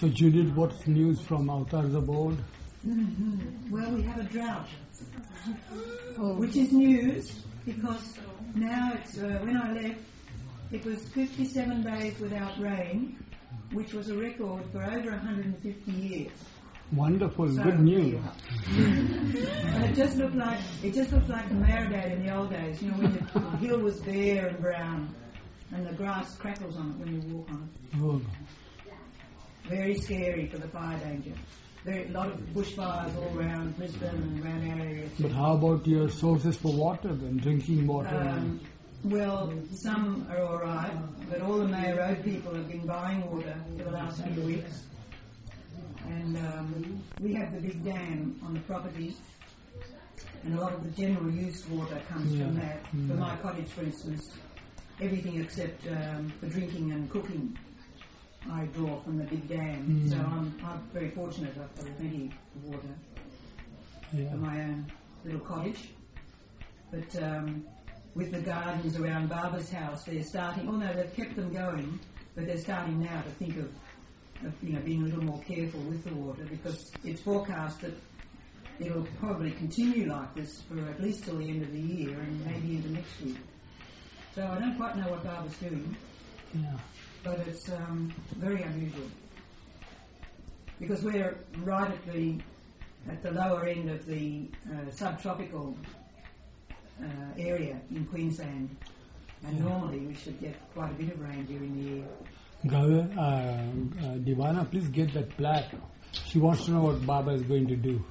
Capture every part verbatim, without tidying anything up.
So Judith, what's news from Avatar's abode? Mm-hmm. Well, we have a drought, oh. which is news because now it's, uh, when I left, it was fifty-seven days without rain, which was a record for over one hundred fifty years. Wonderful, so good news. And it just looked like it just looked like the Marigate in the old days, you know, when the, the hill was bare and brown, and the grass crackles on it when you walk on it. Oh. Very scary for the fire danger. There are a lot of bushfires all around Brisbane and around our area. But how about your sources for water then, drinking water? Um, well, some are all right, but all the Mayor Road people have been buying water for the last few weeks. And um, we have the big dam on the property, and a lot of the general use water comes yeah. from that. Mm. For my cottage, for instance, everything except um, for drinking and cooking I draw from the big dam. Mm. So I'm, I'm very fortunate. I've got plenty of water yeah. for my own little cottage. But um, with the gardens around Barbara's house, they're starting, oh no, they've kept them going, but they're starting now to think of, of you know, being a little more careful with the water, because it's forecast that it'll probably continue like this for at least till the end of the year and maybe into next year. So I don't quite know what Barbara's doing. Yeah. But it's um, very unusual because we're right at the at the lower end of the uh, subtropical uh, area in Queensland, and yeah. normally we should get quite a bit of rain during the year. Gaurav, uh, uh, Divana, please get that plaque. She wants to know what Baba is going to do.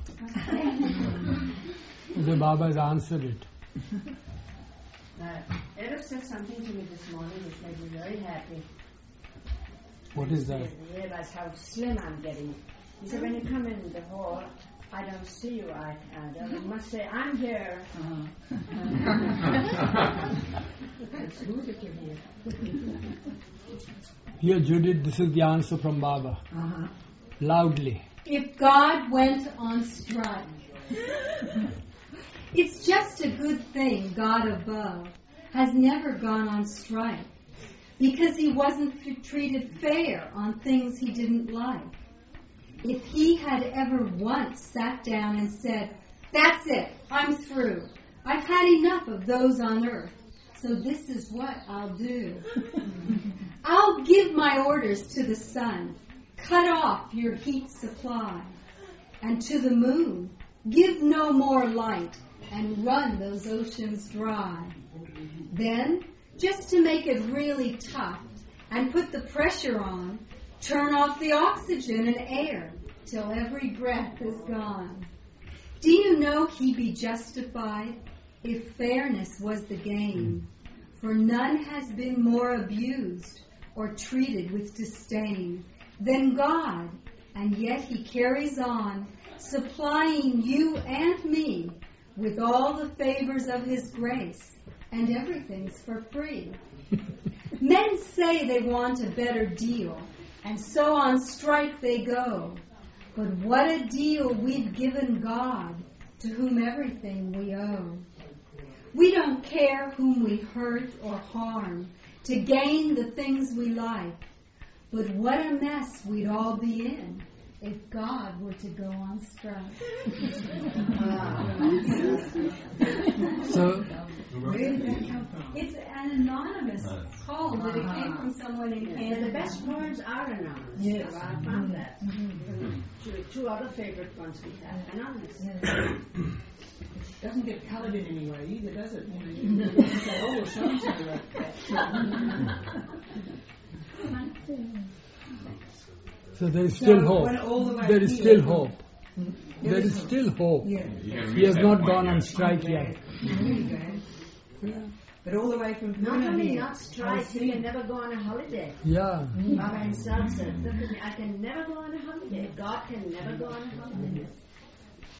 The Baba has answered it. Uh, Erup said something to me this morning which made me very happy. What is that? I realize how slim I'm getting. He said, when you come in the hall, I don't see you. I, I you must say, I'm here. Uh-huh. It's good that you're here. Here, Judith, this is the answer from Baba. Uh-huh. Loudly. If God went on strike, it's just a good thing God above has never gone on strike, because he wasn't f- treated fair on things he didn't like. If he had ever once sat down and said, that's it, I'm through. I've had enough of those on earth, so this is what I'll do. I'll give my orders to the sun, cut off your heat supply, and to the moon, give no more light, and run those oceans dry. Then, just to make it really tough and put the pressure on, turn off the oxygen and air till every breath is gone. Do you know he'd be justified if fairness was the game? For none has been more abused or treated with disdain than God, and yet he carries on, supplying you and me with all the favors of his grace, and everything's for free. Men say they want a better deal, and so on strike they go. But what a deal we've given God, to whom everything we owe. We don't care whom we hurt or harm, to gain the things we like. But what a mess we'd all be in if God were to go on strike. So, where did that come from? It's an anonymous call, but it came from someone in Canada. And the best poems are anonymous. Yes. I found that. Mm-hmm. Two, two other favorite ones we have, anonymous. It doesn't get coloured in any way either, does it? You know, you can say, oh, so-and-so wrote that. so there is still so hope. The there is here, still hope. Mm-hmm. There, there is hope. still hope. Yeah. He has not gone on strike yet. Yeah. But all the way from not only here, not strike, he can never go on a holiday. Yeah. Baba himself said, look at me, I can never go on a holiday. God can never go on a holiday.